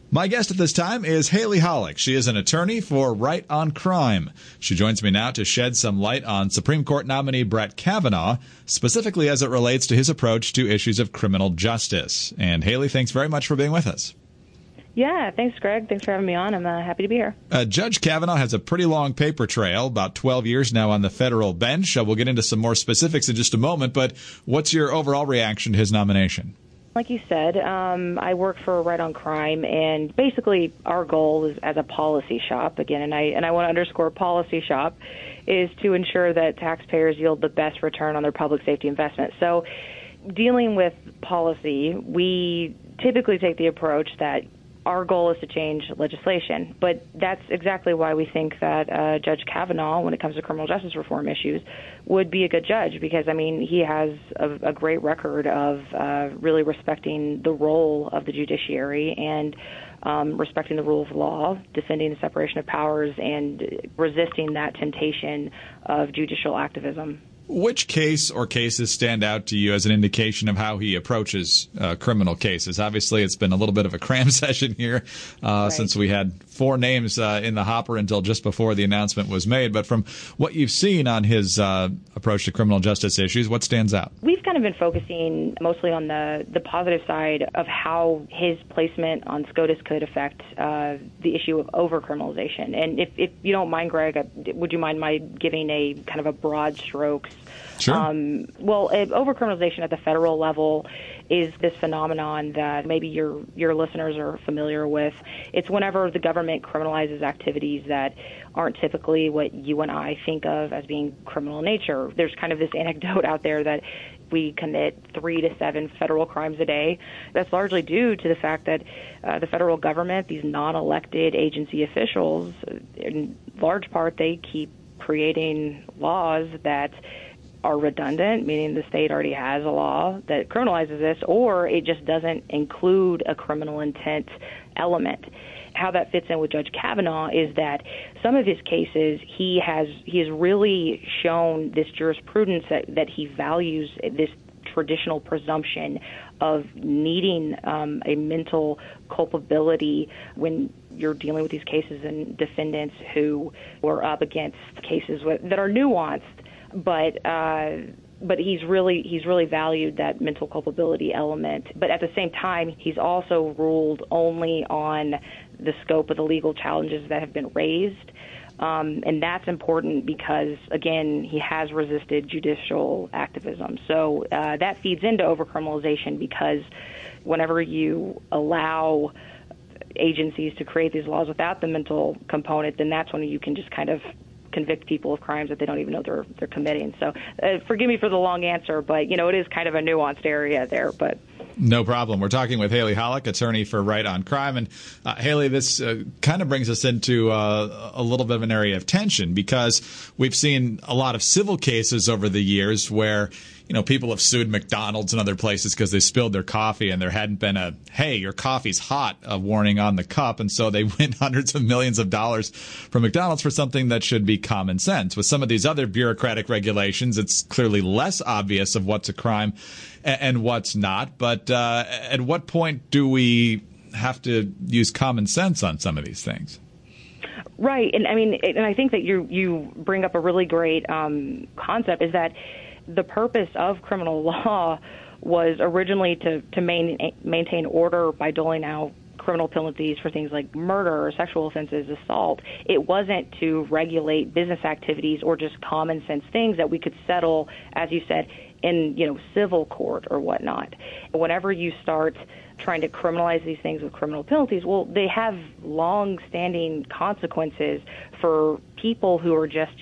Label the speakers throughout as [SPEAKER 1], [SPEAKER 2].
[SPEAKER 1] My guest at this time is Haley Hollick. She is an attorney for Right on Crime. She joins me now to shed some light on Supreme Court nominee Brett Kavanaugh, specifically as it relates to his approach to issues of criminal justice. And Haley, thanks very much for being with us.
[SPEAKER 2] Yeah, thanks, Greg. Thanks for having me on. I'm happy to be here.
[SPEAKER 1] Judge Kavanaugh has a pretty long paper trail, about 12 years now on the federal bench. We'll get into some more specifics in just a moment, but what's your overall reaction to his nomination?
[SPEAKER 2] Like you said, I work for Right on Crime, and basically our goal is, as a policy shop, again, and I want to underscore policy shop, is to ensure that taxpayers yield the best return on their public safety investment. So dealing with policy, we typically take the approach that our goal is to change legislation, but that's exactly why we think that Judge Kavanaugh, when it comes to criminal justice reform issues, would be a good judge because, I mean, he has a great record of really respecting the role of the judiciary and respecting the rule of law, defending the separation of powers, and resisting that temptation of judicial activism.
[SPEAKER 1] Which case or cases stand out to you as an indication of how he approaches criminal cases? Obviously, it's been a little bit of a cram session here since we had 4 names in the hopper until just before the announcement was made. But from what you've seen on his approach to criminal justice issues, what stands out? We've
[SPEAKER 2] kind of been focusing mostly on the positive side of how his placement on SCOTUS could affect the issue of over-criminalization. And if you don't mind, Greg, would you mind my giving a kind of a broad strokes?
[SPEAKER 1] Sure.
[SPEAKER 2] Overcriminalization at the federal level is this phenomenon that maybe your listeners are familiar with. It's whenever the government criminalizes activities that aren't typically what you and I think of as being criminal in nature. There's kind of this anecdote out there that we commit 3 to 7 federal crimes a day. That's largely due to the fact that the federal government, these non-elected agency officials, in large part, they keep creating laws that are redundant, meaning the state already has a law that criminalizes this, or it just doesn't include a criminal intent element. How that fits in with Judge Kavanaugh is that some of his cases, he has really shown this jurisprudence that he values this traditional presumption of needing a mental culpability when you're dealing with these cases and defendants who were up against cases that are nuanced. But he's really valued that mental culpability element. But at the same time, he's also ruled only on the scope of the legal challenges that have been raised. And that's important because, again, he has resisted judicial activism. So that feeds into overcriminalization because whenever you allow agencies to create these laws without the mental component, then that's when you can just kind of convict people of crimes that they don't even know they're committing. So forgive me for the long answer, but, it is kind of a nuanced area there. But
[SPEAKER 1] no problem. We're talking with Haley Hollick, attorney for Right on Crime. And Haley, this kind of brings us into a little bit of an area of tension because we've seen a lot of civil cases over the years where people have sued McDonald's and other places because they spilled their coffee and there hadn't been a, hey, your coffee's hot, warning on the cup. And so they win hundreds of millions of dollars from McDonald's for something that should be common sense. With some of these other bureaucratic regulations, it's clearly less obvious of what's a crime and what's not. But at what point do we have to use common sense on some of these things?
[SPEAKER 2] Right. And I think that you bring up a really great concept is that the purpose of criminal law was originally to maintain order by doling out criminal penalties for things like murder or sexual offenses, assault. It wasn't to regulate business activities or just common sense things that we could settle, as you said, in civil court or whatnot. Whenever you start trying to criminalize these things with criminal penalties, well, they have long-standing consequences for people who are just,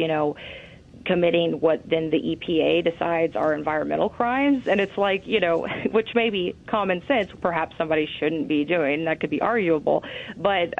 [SPEAKER 2] committing what then the EPA decides are environmental crimes. And it's like, which may be common sense, perhaps somebody shouldn't be doing. That could be arguable. But,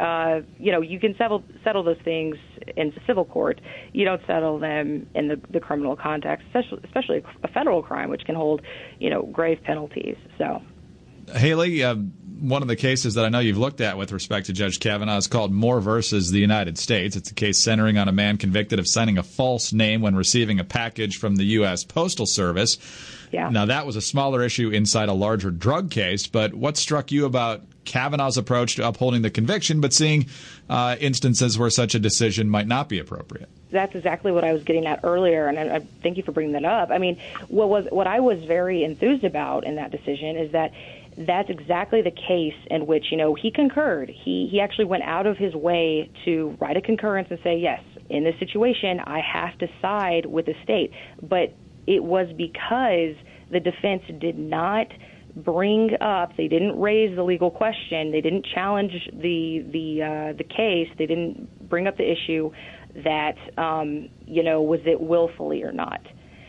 [SPEAKER 2] you can settle those things in civil court. You don't settle them in the criminal context, especially a federal crime, which can hold, grave penalties. So,
[SPEAKER 1] Haley, one of the cases that I know you've looked at with respect to Judge Kavanaugh is called Moore versus the United States. It's a case centering on a man convicted of signing a false name when receiving a package from the U.S. Postal Service.
[SPEAKER 2] Yeah.
[SPEAKER 1] Now, that was a smaller issue inside a larger drug case, but what struck you about Kavanaugh's approach to upholding the conviction, but seeing instances where such a decision might not be appropriate.
[SPEAKER 2] That's exactly what I was getting at earlier, and I thank you for bringing that up. I mean, what I was very enthused about in that decision is that that's exactly the case in which, he concurred. He actually went out of his way to write a concurrence and say, yes, in this situation, I have to side with the state. But it was because the defense did not bring up, they didn't raise the legal question, they didn't challenge the case, they didn't bring up the issue that, was it willfully or not.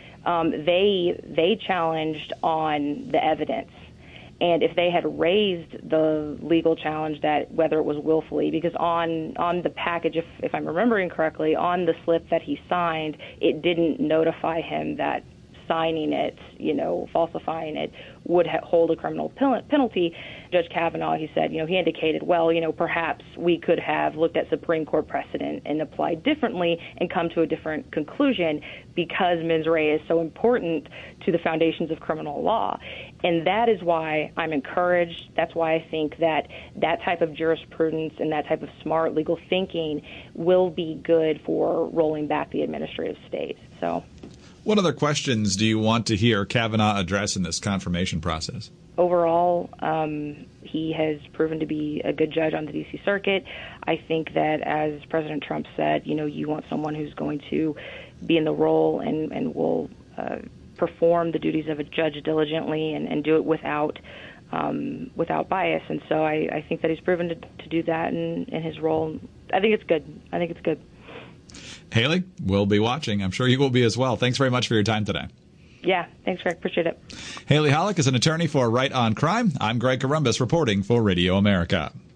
[SPEAKER 2] They challenged on the evidence. And if they had raised the legal challenge that whether it was willfully, because on the package, if I'm remembering correctly, on the slip that he signed, it didn't notify him that signing it, falsifying it, would hold a criminal penalty. Judge Kavanaugh, he said, he indicated, well, perhaps we could have looked at Supreme Court precedent and applied differently and come to a different conclusion because mens rea is so important to the foundations of criminal law. And that is why I'm encouraged. That's why I think that type of jurisprudence and that type of smart legal thinking will be good for rolling back the administrative state. So,
[SPEAKER 1] what other questions do you want to hear Kavanaugh address in this confirmation process?
[SPEAKER 2] Overall, he has proven to be a good judge on the D.C. Circuit. I think that, as President Trump said, you want someone who's going to be in the role and will perform the duties of a judge diligently and do it without bias. And so I think that he's proven to do that in his role. I think it's good.
[SPEAKER 1] Haley, we'll be watching. I'm sure you will be as well. Thanks very much for your time today.
[SPEAKER 2] Yeah, thanks, Greg. Appreciate it.
[SPEAKER 1] Haley Holick is an attorney for Right on Crime. I'm Greg Corombos reporting for Radio America.